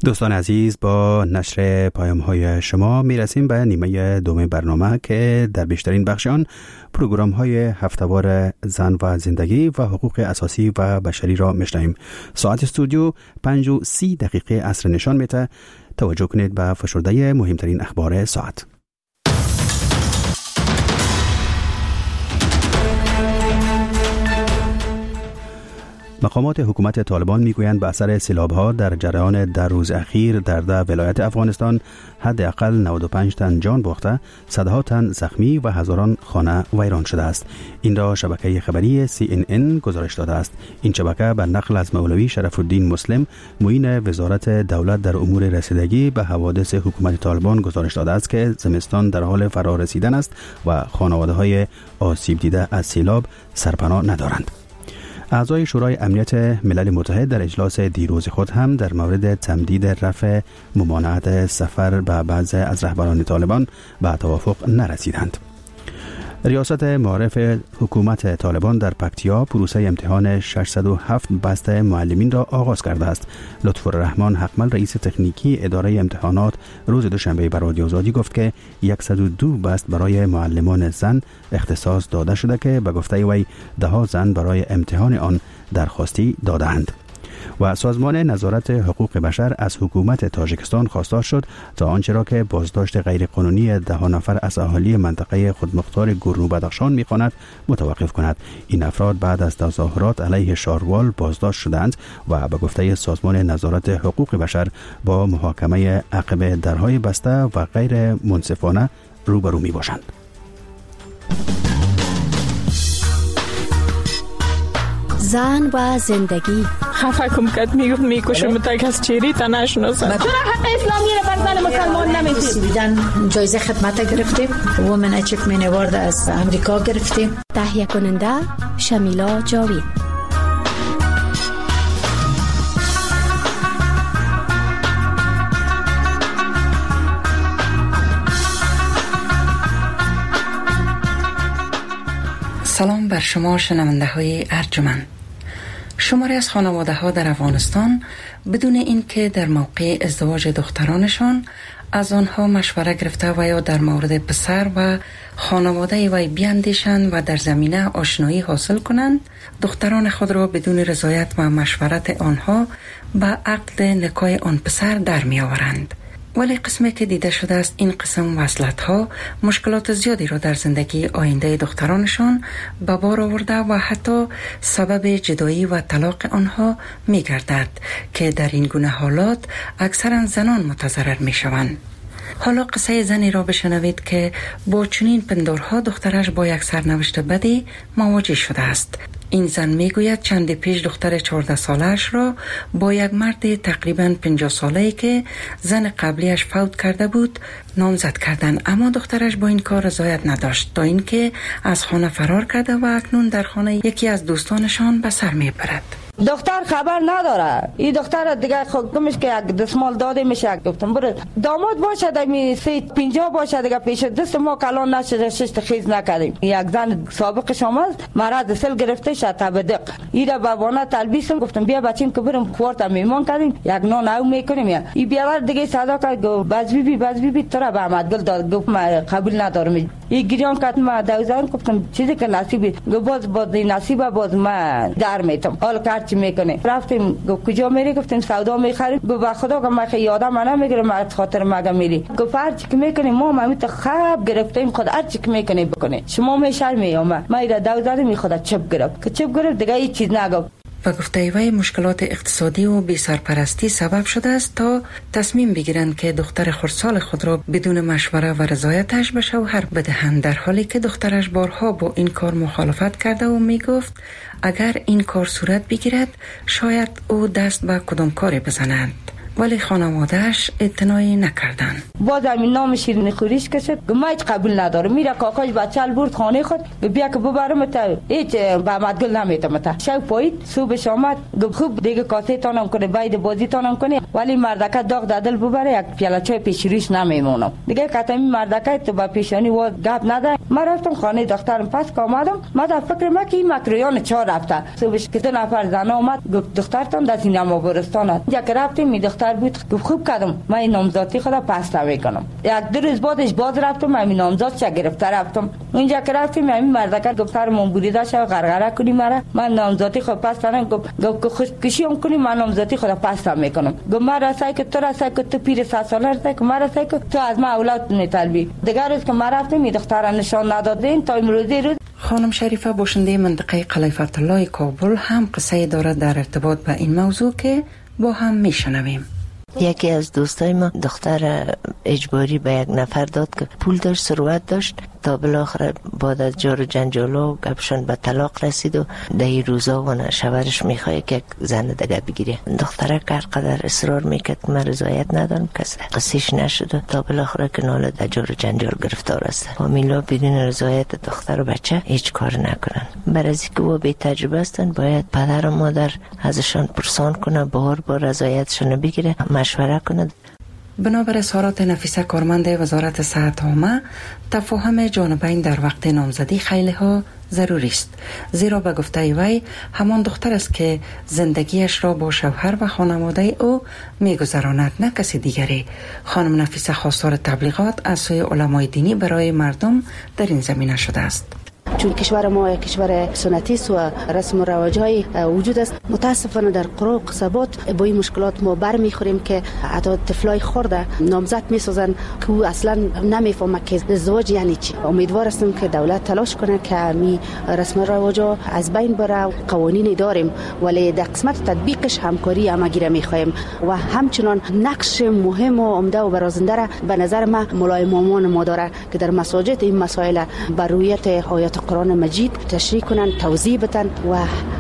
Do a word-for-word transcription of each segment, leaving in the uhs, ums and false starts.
دوستان عزیز، با نشر پیام های شما می رسیم به نیمه دوم برنامه که در بیشترین بخش آن پروگرام های هفته‌وار زن و زندگی و حقوق اساسی و بشری را میشنویم. ساعت استودیو پنج و سی دقیقه عصر نشان میده. توجه کنید به فشرده مهمترین اخبار ساعت. مقامات حکومت طالبان میگویند به اثر سیلاب‌ها در جریان در روز اخیر در ده ولایت افغانستان حداقل نود و پنج تن جان باخته، صدها تن زخمی و هزاران خانه ویران شده است. این را شبکه خبری سی ان ان گزارش داده است. این شبکه بر نقل از مولوی شرف الدین مسلم، معین وزارت دولت در امور رسیدگی به حوادث حکومت طالبان گزارش داده است که زمستان در حال فرا رسیدن است و خانواده‌های آسیب دیده از سیلاب سرپناه ندارند. اعضای شورای امنیت ملل متحد در اجلاس دیروز خود هم در مورد تمدید رفع ممانعت سفر به بعضی از رهبران طالبان به توافق نرسیدند. ریاست معارف حکومت طالبان در پکتیا پروسه امتحان ششصد و هفت بسته معلمین را آغاز کرده است. لطفالرحمن حقمل رئیس تکنیکی اداره امتحانات روز دوشنبه به رادیو آزادی گفت که صد و دو بست برای معلمان زن اختصاص داده شده که به گفته وی ده ها زن برای امتحان آن درخواستی داده‌اند. و سازمان نظارت حقوق بشر از حکومت تاجیکستان خواستار شد تا آنچه را که بازداشت غیرقانونی ده نفر از اهالی منطقه خودمختار گورنو بدخشان می‌خواند متوقف کند. این افراد بعد از تظاهرات علیه شاروال بازداشت شدند و به گفته سازمان نظارت حقوق بشر با محاکمه عقب درهای بسته و غیر منصفانه روبرو می‌باشند. زن و زندگی. خفه کم کد میگفت میکشم تا از چیری تا نشناسم. چرا حق اسلامی رو بر زن مسلمان نمیدید؟ بیدن جایزه خدمت گرفتیم. وومن اچیومنت اوارد از امریکا گرفتیم. تهیه کننده شمیلا جاوید. سلام بر شما شنونده های ارجمند. شماری از خانواده ها در افغانستان بدون اینکه در موقع ازدواج دخترانشان از آنها مشوره گرفته و یا در مورد پسر و خانواده وی بیاندیشند و در زمینه آشنایی حاصل کنند، دختران خود را بدون رضایت و مشورت آنها به عقد نکاح آن پسر در می آورند. ولی قسمی که دیده شده است این قسم وصلت ها مشکلات زیادی را در زندگی آینده دخترانشان به بار آورده و حتی سبب جدایی و طلاق آنها می گردد که در این گونه حالات اکثرا زنان متضرر می شوند. حالا قصه زنی را بشنوید که با چنین پندارها دخترش با یک سرنوشت بدی مواجه شده است. این زن میگوید چند پیش دختر چهارده سالش را با یک مرد تقریباً پنجاه ساله‌ای که زن قبلیش فوت کرده بود نامزد کردند، اما دخترش با این کار رضایت نداشت تا اینکه از خانه فرار کرده و اکنون در خانه یکی از دوستانشان به سر میبرد. دختر خبر نداره. این دختر دیگه خودمش که یک دستمال داده میشه. گفتم برو داماد باشه دمی سی پنجاه باشه دیگه پیش دست ما کلان نشه شش خیز نکردیم. یک زن سابقش آمد مرض سل گرفته شد تبدق. اینا بابانا تلبیسم گفتم بیا بچیم که بریم خوارت میمون کردیم یک نان او میکنیم. این بیاور دیگه صدا کرد گفت باز بی بی باز بی بی تو را به احمد گل داد. گفت ما قبول ندارم. این گریان کرد ما دوزان گفتم چیزی که نصیبی گفت باز باز نصیبه باز ما در میتم حال چی میکنه. رفتیم گفت کجا میری؟ گفتیم سودا میخریم. گفت با خدا که من یادم نمیگیره ما خاطر مگه میری؟ گفت هر چی که میکنی ما ما تو خواب گرفتیم خود هر چی که میکنی بکنه شما میشر میام ما ایرا دوزاری می خدا چپ گرفت که چپ گرفت دیگه هیچ چیز نگفت. و گفته وی مشکلات اقتصادی و بی سرپرستی سبب شده است تا تصمیم بگیرند که دختر خردسال خود را بدون مشوره و رضایتش به شوهر بدهند، در حالی که دخترش بارها با این کار مخالفت کرده و می گفت اگر این کار صورت بگیرد شاید او دست به کدام کاری بزند. ولی خانواده‌اش اعتنایی نکردن. باز همین نام شیرین خوریش کشید ما هیچ قبول نداره. میره کاکاش بچه‌ل برد خانه خود بیا که ببرم تا هیچ به مدگل نمیتم تا شب پایید صبحش آمد گفت خوب دیگه کاسه تانم کنه باید بازی تانم کنه ولی مردکه داغ دادل ببره یک پیاله چای پیش روش نمیمونم دیگه. کتمی مردکه تو با پیشانی و گپ نده من رفتم خانه دخترم، پس که آمدم من در فکر ما که این مکریان چهار رفته صبحش که دو نفر زن آمد گفت دخترتان در سینما برستان است. اینجا که رفتیم می دختر بود گفت خوب کردم من این نامزادی خدا پس میکنم. یک دو روز بعدش باز رفتم من نامزاد چه گرفته رفتم. اینجا که رفتیم همین مردکر گفت سر من بریده شو غرغره کنی مرا من نامزادی خود پس نم گفت گفت خوشکشی هم کنی من نامزادی خدا پس میکنم. گفت من راسته که تو راسته که تو پیر ست ساله راسته که من راسته که تو از ما اولاد میطلبی. دیگر روز که من رفتم می دختر نشان ندادین تا امروزی روز. خانم شریفه باشنده منطقه قلعه فتح الله کابل هم قصه دارد در ارتباط به این موضوع که با هم میشنویم. یکی از دوستای ما دختر اجباری به یک نفر داد که پول داشت، ثروت داشت، تا بالاخره بعد از جار و جنجال و گپشان به طلاق رسید و در این روزا و شوهرش میخواد که یک زن دیگه بگیره. دختره هر قدر اصرار میکرد که من رضایت ندارم کسی قصیش نشد تا بالاخره که ناله در جار و جنجال گرفتار است. فامیلا بدون رضایت دختر و بچه هیچ کار نکنن. برای اینکه و بی تجربه هستن باید پدر و مادر ازشان پرسان کنه، بار بار رضایتشون بگیره، مشوره کنه. بنابر اظهارات نفیسه کارمند وزارت صحت عامه، تفاهم جانبین در وقت نامزدی خیلی ها ضروری است، زیرا به گفته وی همان دختر است که زندگیش را با شوهر و خانواده او میگذراند، نه کسی دیگری. خانم نفیسه خواستار تبلیغات از سوی علمای دینی برای مردم در این زمینه شده است. چون کشور ما کشور سنتی است و رسم و رواج‌های وجود است، متاسفانه در قرى و قصبات با این مشکلات ما برمیخوریم که حتی طفلای خرده نامزد میسازن که او اصلا نمیفهمه که ازدواج یعنی چی. امیدوار هستم که دولت تلاش کنه که می رسم و رواج‌ها از بین بره. قوانین داریم ولی در قسمت تطبیقش همکاری همگی میخوایم و همچنان نقش مهم و عمده و برازنده را به نظر ما مولای مامان ما داره که در مساجد این مسائل بر رویت آیات قرآن مجید تشریح کنن، توضیح بدن و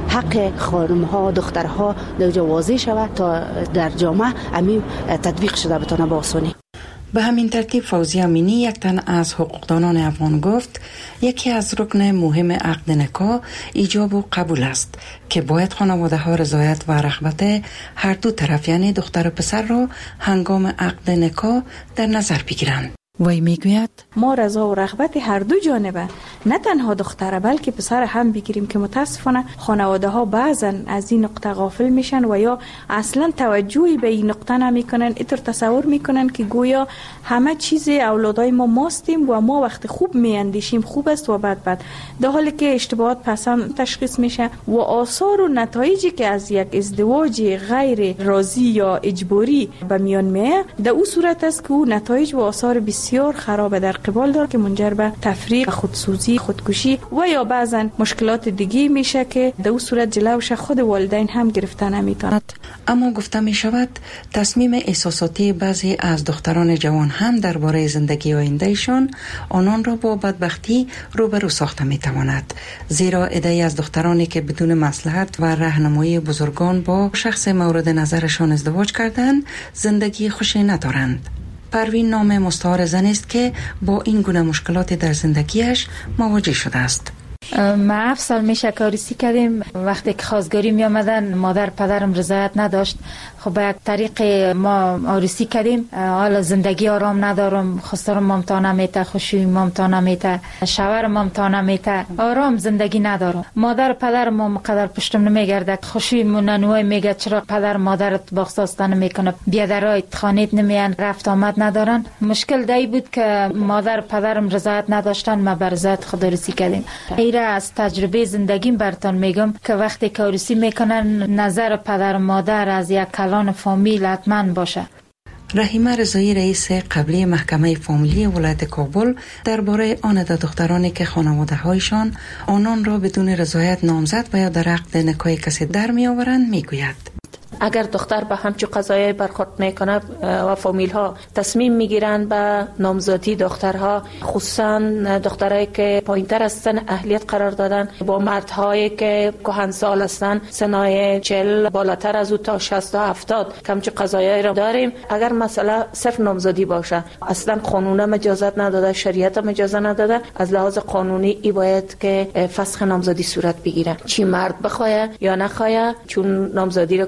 حق خانم‌ها دخترها در واضح شود تا در جامعه همین تطبیق شده بتونه با آسانی. به همین ترتیب فوزی امینی، یک تن از حقوقدانان افغان، گفت یکی از رکن مهم عقد نکاح ایجاب و قبول است که باید خانواده ها رضایت و رغبت هر دو طرف یعنی دختر و پسر را هنگام عقد نکاح در نظر بگیرند. وی میگوید ما رضا و رغبت هر دو جانبه، نه تنها دختره بلکه پسر هم بگیریم که متاسفانه خانواده ها بعضا از این نقطه غافل میشن و یا اصلا توجهی به این نقطه نمیکنن. اینطور تصور میکنن که گویا همه چیز اولادای ما ماستیم و ما وقت خوب میاندیشیم خوب است و بد بد، در حالی که اشتباهات پسند تشخیص میشه و آثار و نتایجی که از یک ازدواج غیر راضی یا اجباری به میان میاد در اون صورت است که اون نتایج و آثار بسیار خراب در قبال داره که منجر به تفریق، خودسوزی، خودکشی و یا بعضا مشکلات دیگه میشه که در اون صورت جلوش خود والدین هم گرفته نمیتونند. اما گفته می شود تصمیم احساساتی بعضی از دختران جوان هم درباره زندگی آیندهشان آنان را با بدبختی روبرو ساخته می تواند، زیرا عده‌ای از دخترانی که بدون مصلحت و راهنمایی بزرگان با شخص مورد نظرشان ازدواج کردند زندگی خوشی ندارند. پروین نام مستعار زن است که با این گونه مشکلات در زندگیش مواجه شده است. ما هفت سال میشه که عروسی کردیم. وقتی که خواستگاری می آمدن مادر پدرم رضایت نداشت. خب به یک طریق ما عروسی کردیم. حالا زندگی آرام ندارم، خسارم مامتا نمیته، خوشی مامتا نمیته، شوهرم مامتا نمیته، آرام زندگی ندارم. مادر پدرم ما مقدر پشتم نمیگرده، خوشی مننوی میگه چرا پدر مادرت باخساسته نمیکنه، بیادرای خانیت نمیان، رفت آمد ندارن. مشکل دایی بود که مادر پدرم رضایت نداشتن، ما بر رضایت خود عروسی کردیم. از تجربه زندگیم براتون میگم که وقتی که عروسی میکنن نظر پدر و مادر از یک کلان فامیل حتما باشه. رحیمه رضایی رئیس قبلی محکمه فامیلی ولایت کابل درباره آن دو دخترانی که خانواده هایشان آنان را بدون رضایت نامزد و یا در عقد نکاح کسی در می آورند میگوید اگر دختر به همچون قضایای برخورد میکنه و فامیل ها تصمیم میگیرن به نامزدی دخترها، خصوصا دخترایی که پایینتر از سن اهلیت قرار دادن با مردهایی که کهنسال هستن، سنای چهل بالاتر از او تا شصت تا هفتاد که همچون قضایایی را داریم. اگر مسئله صرف نامزدی باشه، اصلا قانون هم اجازت نداده، شریعت هم اجازه نداده، از لحاظ قانونی ای باید که فسخ نامزدی صورت بگیره، چی مرد بخواه یا نخواه، چون نامزدی را گفته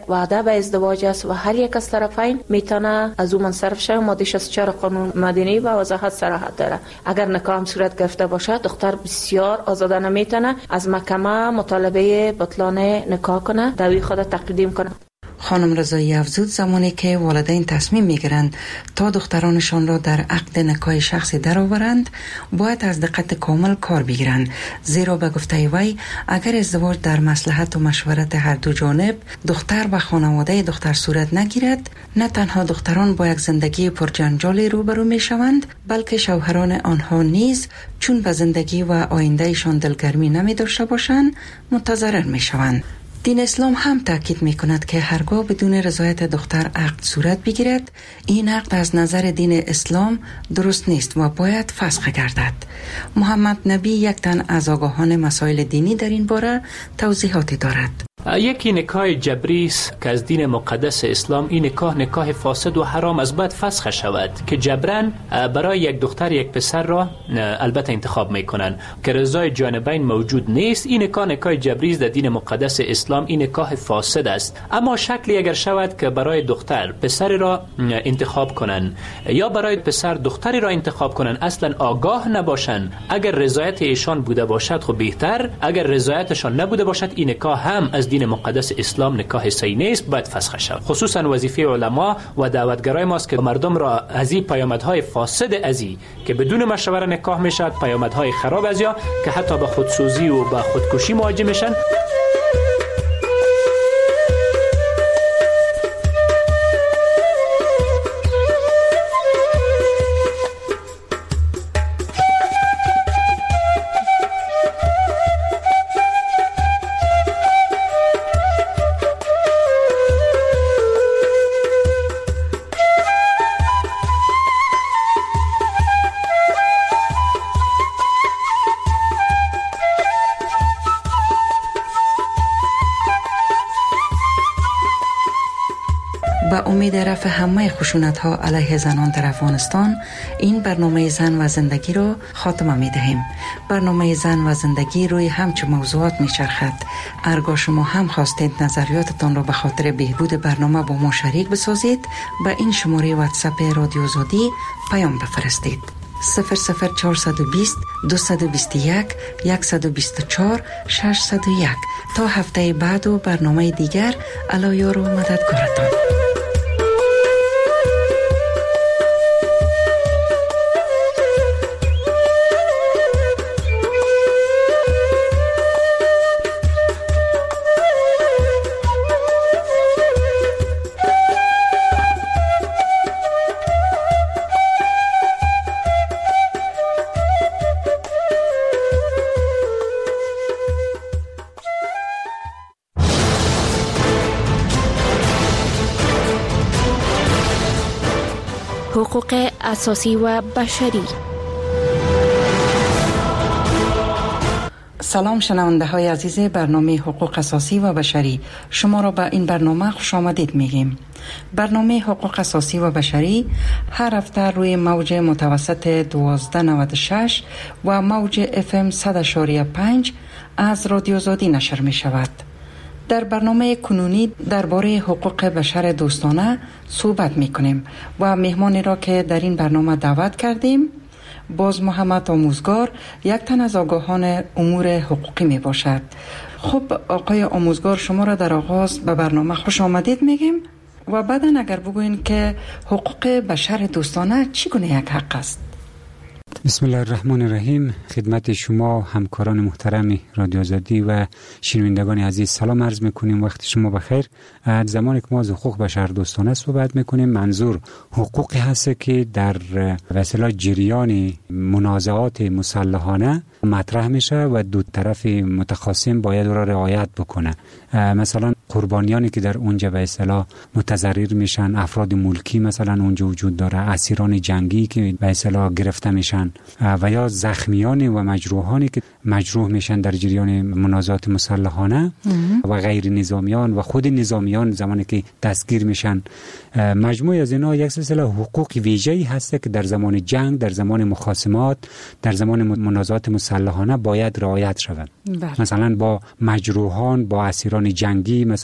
وعده به ازدواج است و هر یک از طرفین میتونه از اون منصرف شه. ماده شصت و چهار قانون مدنی و وضاحت صراحت داره. اگر نکاح هم صورت گرفته باشه دختر بسیار آزادانه میتونه از محکمه مطالبه بطلان نکاح کنه، دعوی خود تقدیم کنه. خانم رضایی افزود زمانی که والدین تصمیم میگیرند تا دخترانشان را در عقد نکاح شخصی درآورند باید از دقت کامل کار بگیرند، زیرا به گفته وی اگر ازدواج در مصلحت و مشورت هر دو جانب دختر و خانواده دختر صورت نگیرد، نه تنها دختران با یک زندگی پرجنجال روبرو میشوند بلکه شوهران آنها نیز چون به زندگی و آیندهشان دلگرمی نمی داشته باشند متضرر میشوند. دین اسلام هم تاکید می کند که هرگاه بدون رضایت دختر عقد صورت بگیرد این عقد از نظر دین اسلام درست نیست و باید فسخ گردد. محمد نبی یک تن از آگاهان مسائل دینی در این باره توضیحاتی دارد. یکی نکاح جبری است که از دین مقدس اسلام این نکاح نکاح فاسد و حرام از باید فسخ شود که جبران برای یک دختر یک پسر را البته انتخاب میکنن که رضای جانبین موجود نیست. این نکاح نکاح جبری است در دین مقدس اسلام، این نکاح فاسد است. اما شکلی اگر شود که برای دختر پسری را انتخاب کنن یا برای پسر دختری را انتخاب کنن اصلا آگاه نباشن، اگر رضایت ایشان بوده باشد خب بهتر، اگر رضایتشان نبوده باشد این نکاح هم از دین مقدس اسلام نکاح صحیح نیست، باید فسخ شود. خصوصا وظیفه علما و دعوتگرای ماست که مردم را از این پیامدهای فاسد ازی که بدون مشوره نکاح میشد، پیامدهای خراب از یا که حتی به خودسوزی و به خودکشی مواجه میشن. با امید رفع همه خشونت ها علیه زنان در افغانستان این برنامه زن و زندگی را خاتمه می دهیم. برنامه زن و زندگی روی همچه موضوعات می چرخد. ارگاه شما هم خواستید نظریاتتان را به خاطر بهبود برنامه با ما شریک بسازید، به این شماره واتساپ رادیو آزادی پیام بفرستید. صفر صفر چهارصد و بیست دویست و بیست و یک صد و بیست و چهار ششصد و یک. تا هفته بعد و برنامه دیگر، الله یار و مددگارتان. حقوق اساسی و بشری. سلام شنونده های عزیز برنامه حقوق اساسی و بشری، شما را به این برنامه خوش آمدید میگیم. برنامه حقوق اساسی و بشری هر هفته روی موج متوسط دوازده نود و شش و موج اف ام صد و پنج از رادیو آزادی نشر می شود. در برنامه کنونی درباره حقوق بشر دوستانه صحبت می کنیم و مهمانی را که در این برنامه دعوت کردیم باز محمد آموزگار، یک تن از آگاهان امور حقوقی می باشد. خب آقای آموزگار، شما را در آغاز به برنامه خوش آمدید میگیم و بعدا اگر بگوین که حقوق بشر دوستانه چگونه یک حق است؟ بسم الله الرحمن الرحیم. خدمت شما همکاران محترم رادیو آزادی و شنوندگان عزیز سلام عرض میکنیم. وقت شما بخیر. زمانی که ما از حقوق بشر دوستانه صحبت میکنیم، منظور حقوقی هست که در وسیله جریان منازعات مسلحانه مطرح میشه و دو طرف متخاصم باید را رعایت بکنه. مثلا قربانیانی که در اونجا به اصطلاح متضرر میشن، افراد ملکی مثلا اونجا وجود داره، اسیران جنگی که به اصطلاح گرفته میشن و یا زخمیان و مجروحانی که مجروح میشن در جریان منازعات مسلحانه و غیر نظامیان و خود نظامیان زمانی که دستگیر میشن. مجموعه از اینا یک سلسله حقوق ویژه‌ای هست که در زمان جنگ، در زمان مخاصمات، در زمان منازعات مسلحانه باید رعایت شود. مثلا با مجروحان، با اسیران جنگی مثلا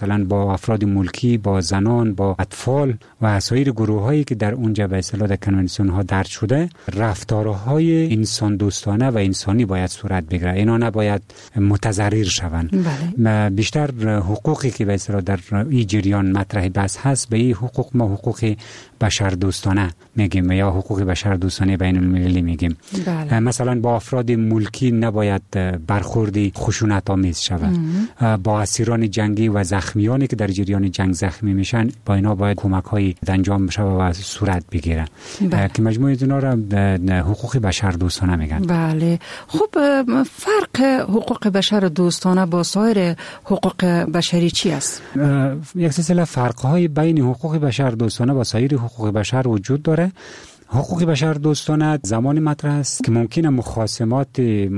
مثلا با افراد ملکی، با زنان، با اطفال و سایر گروه‌هایی که در اونجا به اصطلاح در کنونسیون ها درج شده، رفتارهای انسان دوستانه و انسانی باید صورت بگیره. اینا نباید متضرر شوند. بله. بیشتر حقوقی که به اصطلاح در این جریان مطرح بحث هست، به این حقوق ما حقوق بشر دوستانه میگیم یا حقوق بشر دوستانه بین المللی میگیم. بله. مثلا با افراد ملکی نباید برخوردی خشونت آمیز شود. با اسیران جنگی و زخمیانی که در جریان جنگ زخمی میشن، با اینا باید کمک های انجام بشه و صورت بگیره. بله. که مجموعه اینا را حقوق بشر دوستانه میگن. بله. خب فرق حقوق بشر دوستانه با سایر حقوق بشری چی است؟ یک سلسله فرق های بین حقوق بشر دوستانه و سایر حقوق بشر وجود داره. حقوق بشر دوستانه زمانی مطرح است که ممکنه مخاصمات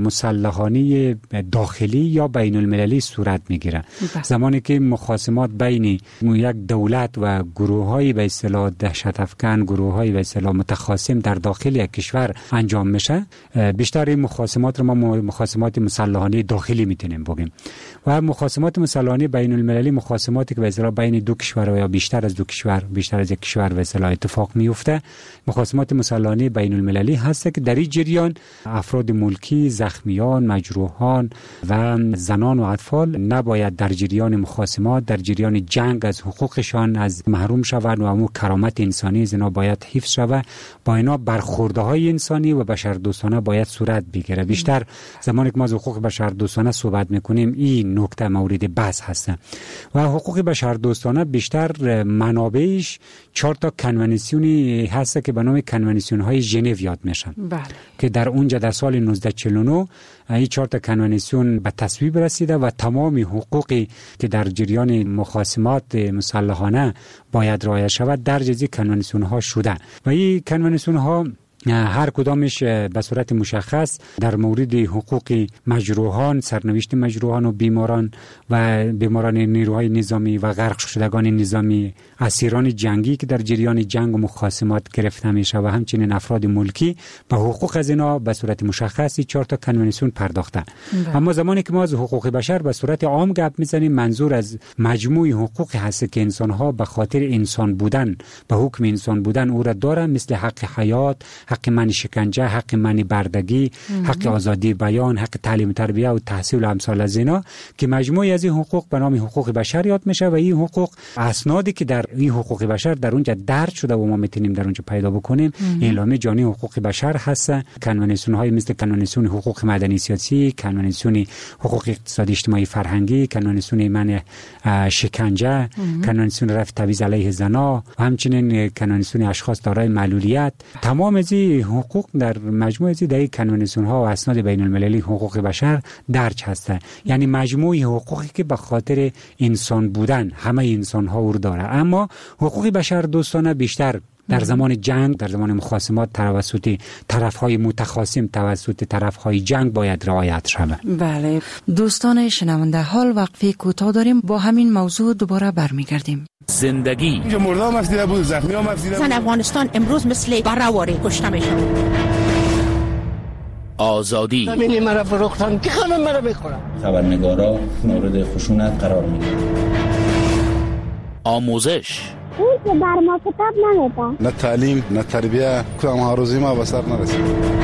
مسلحانه داخلی یا بین المللی صورت میگیره. زمانی که مخاصمات بین یک دولت و گروه‌های به اصطلاح دهشت افکن، گروه‌های به اصطلاح متخاصم در داخل یک کشور انجام میشه، بیشتر این مخاصمات رو ما مخاصمات مسلحانه داخلی میتونیم بگیم. و مخاصمات مسلحانه بین المللی مخاصماتی که به اصطلاح بین دو کشور یا بیشتر از دو کشور، بیشتر از یک کشور به اصطلاح اتفاق میفته. مخاصمات مسلحانه بین المللی هست که در این جریان افراد ملکی، زخمیان، مجروحان و زنان و اطفال نباید در جریان مخاصمات، در جریان جنگ از حقوقشان از محروم شوند و امو کرامت انسانی از اینا باید حفظ شود. با اینا برخوردهای انسانی و بشردوستانه باید صورت بگیره. بیشتر زمانی که ما از حقوق بشردوستانه صحبت میکنیم این نکته مورد بحث هست. و حقوق بشردوستانه بیشتر منابعش چهار تا کنوانسیونی هست که به نام کنوانسیون های ژنو یاد میشن. بله. که در اونجا در سال نوزده چهل و نه این چهار تا کنوانسیون به تصویب رسیده و تمام حقوقی که در جریان مخاصمات مسلحانه باید رعایت شود در جزی کنوانسیون ها شده. و این کنوانسیون ها هر کدامش به صورت مشخص در مورد حقوق مجروحان، سرنوشت مجروحان و بیماران و بیماران نیروهای نظامی و غرق شدگان نظامی، اسیران جنگی که در جریان جنگ و مخاصمات گرفته میشه و همچنین افراد ملکی به حقوق از اینا به صورت مشخصی چهار تا کنوانسیون پرداخته. بله. اما زمانی که ما از حقوق بشر به صورت عام گپ میزنیم، منظور از مجموع حقوقی هست که انسان ها به خاطر انسان بودن، به حکم انسان بودن او را دارن، مثل حق حیات، حق من شکنجه، حق من بردگی، حق آزادی بیان، حق تعلیم تربیه و تحصیل و امثال از اینا، که مجموعی از این حقوق به نام حقوق بشر یاد میشه. و این حقوق اسنادی که در این حقوق بشر در اونجا درج شده و ما میتونیم در اونجا پیدا بکنیم، اعلامیه جهانی حقوق بشر هست، کنوانسیون های مثل کنوانسیون حقوق مدنی سیاسی، کنوانسیون حقوق اقتصادی اجتماعی فرهنگی، کنوانسیون من شکنجه، کنوانسیون رفع تبعیض علیه زنان و همچنین کنوانسیون اشخاص دارای معلولیت. تمام از حقوق در مجموعه از این کنوانسیون ها و اسناد بین المللی حقوق بشر درج هسته. یعنی مجموعه حقوقی که به خاطر انسان بودن همه انسان ها رو داره. اما حقوق بشر دوستانه بیشتر در زمان جنگ، در زمان مخاصمات توسط طرف‌های متخاصم، توسط طرف‌های جنگ باید رعایت شود. بله دوستان شنونده، حال وقفه کوتاه داریم، با همین موضوع دوباره برمیگردیم. زندگی اینجا مرده هم افزیده بود، زخمی هم افزیده بود. زن افغانستان امروز مثل برآوری کشته میشه. آزادی همین مرا فروختن که خانم مرا بخورم. خبرنگارا مورد خشونت قرار میگیرن. آموزش اون که بر ما کتاب نمیده، نه تعلیم نه تربیه، کدام هاروزی ما به سر نرسید.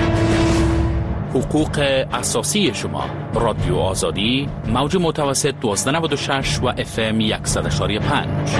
حقوق اساسی شما. رادیو آزادی، موج متوسط دوازده نود و شش و اف ام صد و پنج.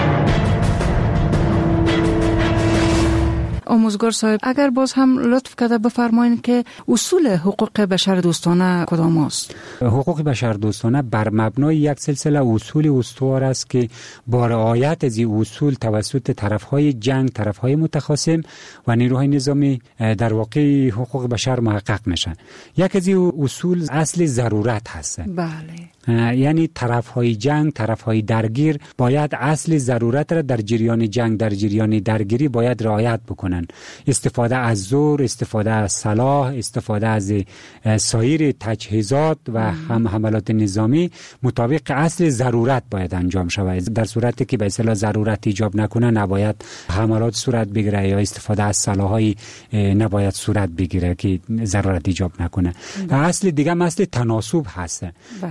آموزگار صاحب، اگر باز هم لطف کرده بفرمایید که اصول حقوق بشر دوستانه کدام است؟ حقوق بشر دوستانه بر مبنای یک سلسله اصول استوار است که با رعایت از این اصول توسط طرفهای جنگ، طرفهای متخاصم و نیروهای نظامی در واقع حقوق بشر محقق میشن. یک از این اصول اصل ضرورت هست. بله. یعنی طرفهای جنگ، طرفهای درگیر باید اصل ضرورت را در جریان جنگ، در جریان درگیری باید رعایت بکنن. استفاده از زور، استفاده از سلاح، استفاده از سایر تجهیزات و هم حملات نظامی مطابق اصل ضرورت باید انجام شود. در صورتی که به اصطلاح ضرورت ایجاب نکنه نباید حملات صورت بگیره یا استفاده از سلاح‌های نباید صورت بگیره که ضرورت ایجاب نکنه. اصل دیگه اصل تناسب هست. یعنی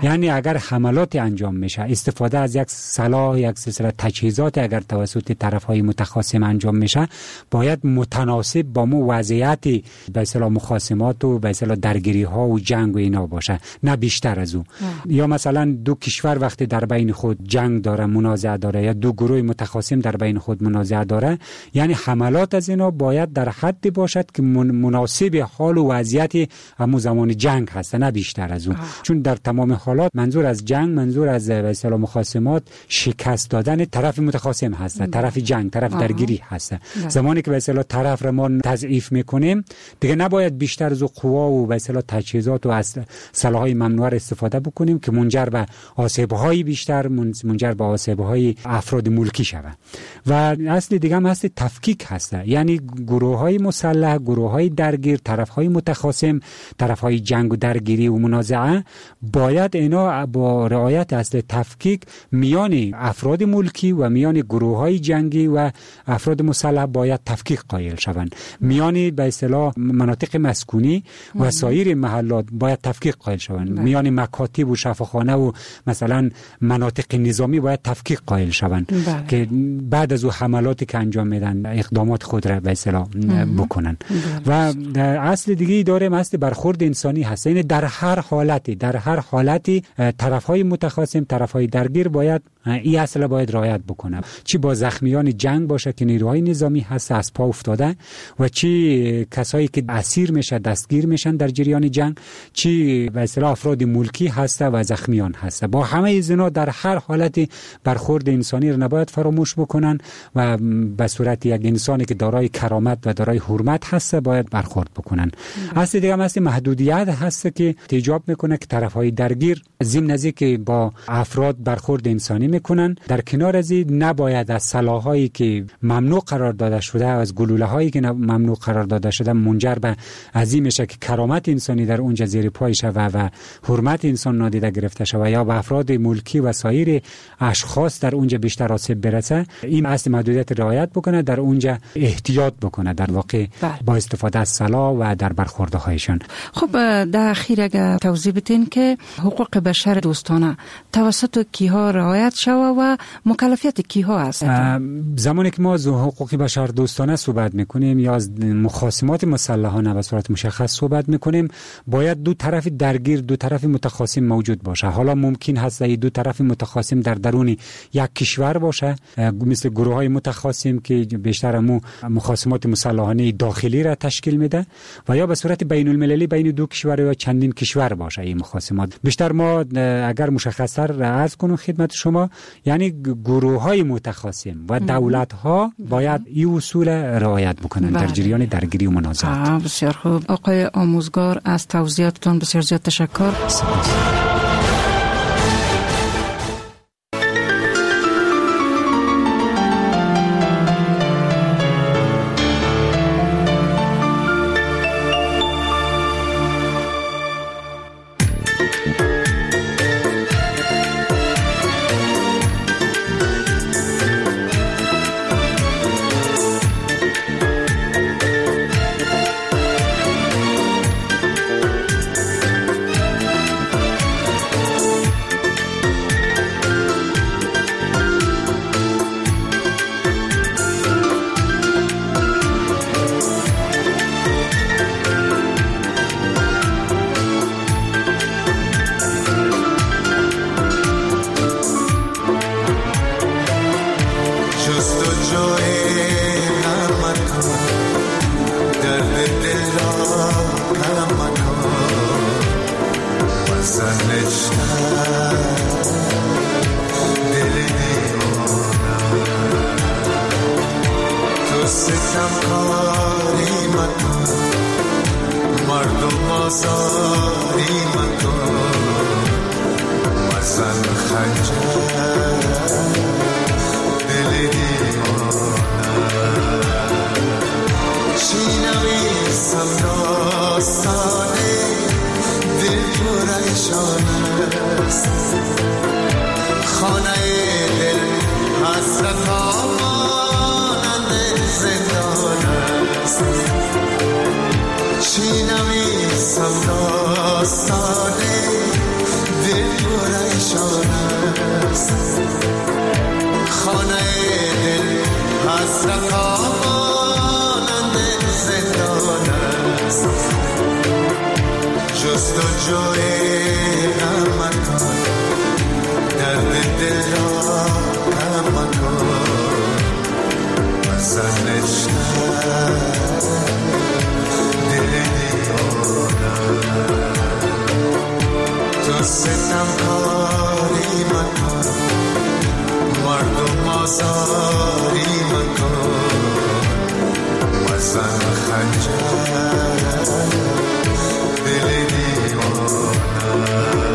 اگر حملات انجام میشه، استفاده از یک سلاح، یک سلسله تجهیزات اگر توسط طرف‌های متخاصم انجام میشه، باید متناسب با مو وضعیت به اصطلاح مخاصمات و به اصطلاح درگیری ها و جنگ و اینا باشه، نه بیشتر از او. یا مثلا دو کشور وقتی در بین خود جنگ داره، منازعه داره، یا دو گروه متخاصم در بین خود منازعه داره، یعنی حملات از اینا باید در حدی باشد که مناسب حال و وضعیت همون زمان جنگ هست، نه بیشتر از اون. چون در تمام حالات منظور از جنگ، منظور از به اصطلاح مخاصمات شکست دادن طرف متخاصم هست، طرف جنگ، طرف درگیری هست. زمانی که به اصطلاح طرف را ما تضعیف میکنیم، دیگه نباید بیشتر از قوا و به اصطلاح تجهیزات و سلاح‌های ممنوعه استفاده بکنیم که منجر به آسیب‌های بیشتر، منجر به آسیب‌های افراد ملکی شود. و اصل دیگه هم هست تفکیک هست، یعنی گروه‌های مسلح، گروه‌های درگیر، طرف‌های متخاصم، طرف‌های جنگ و درگیری و منازعه، باید اینا با رعایت اصل تفکیک میان افراد ملکی و میان گروه‌های جنگی و افراد مسلح باید تفکیک قائل شوند. میان به اصطلاح مناطق مسکونی و سایر محلات باید تفکیک قائل شوند. میان مکاتب و شفاخانه و مثلا مناطق نظامی باید تفکیک قائل شوند که بعد از او حملاتی که انجام میدن اقدامات خود را به اصطلاح بکنن. و اصل دیگه داریم اصل برخورد انسانی هست، یعنی در هر حالتی در هر حالتی طرف‌های متخاصم، طرف‌های درگیر باید این اصل باید رعایت بکنه، چی با زخمیان جنگ باشه که نیروهای نظامی هست از پا افتاده، و چی کسایی که اسیر میشه دستگیر میشن در جریان جنگ، چی به اصطلاح افراد ملکی هست و زخمیان هست. با همه اینا در هر حالتی برخورد انسانی رو نباید فراموش بکنن و به صورت یک انسانی که دارای کرامت و دارای حرمت هست باید برخورد بکنن. اصل دیگه هم هست محدودیت هست که ایجاب میکنه که طرفهای درگیر ضمن از که با افراد برخورد انسانی میکنن، در کنار از این نباید از سلاحایی که ممنوع قرار داده شده، از گلوله هایی که ممنوع قرار داده شده، منجر به عظیم میشه که کرامت انسانی در اونجا زیر پای شوه و حرمت انسان نادیده گرفته شوه یا به افراد ملکی و سایر اشخاص در اونجا بیشتر آسیب برسه. این اصل محدودیت رعایت بکنه، در اونجا احتیاط بکنه در واقع با استفاده از سلاح و در برخوردهایشان. خب در اخیر اگر توضیح بدین که حقوق بشر دوستانه توسط کیها رعایت شوه و مکلفیت کیها است؟ زمانی که ما از حقوق بشر دوستانه صحبت میکنیم یا از مخاصمات مسلحانه به صورت مشخص صحبت میکنیم، باید دو طرف درگیر، دو طرف متخاصم موجود باشه. حالا ممکن هست این دو طرف متخاصم در درون یک کشور باشه، مثل گروه های متخاصم که بیشتر مو مخاصمات مسلحانه داخلی را تشکیل میده، و یا به صورت بین المللی بین دو کشور یا چندین کشور باشه این مخاصمات. بیشتر ما اگر مشخص‌تر عرض کنم خدمت شما، یعنی گروه های متخاصم و دولت ها باید این اصول رعایت بکنن در جریان درگیری و منازعات. بسیار خوب آقای آموزگار، از توضیحاتتون بسیار زیاد تشکر. China mi sam dostane, dil pura است، خانه دل حسرت ها مانند زندان است. جستجوی غم مکن، درد دل را کم مکن. مثل نشتر دل دیوانه، تو ستم کاری مکن، مردم آزاری مکن. مثل خنجر دل دیوانه.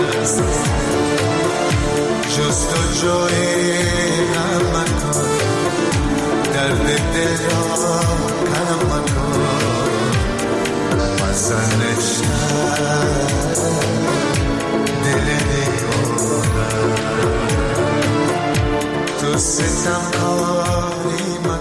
جستجوی غم مکن، دل را کم مکن مزنش دل دیوانه تو ستم کاری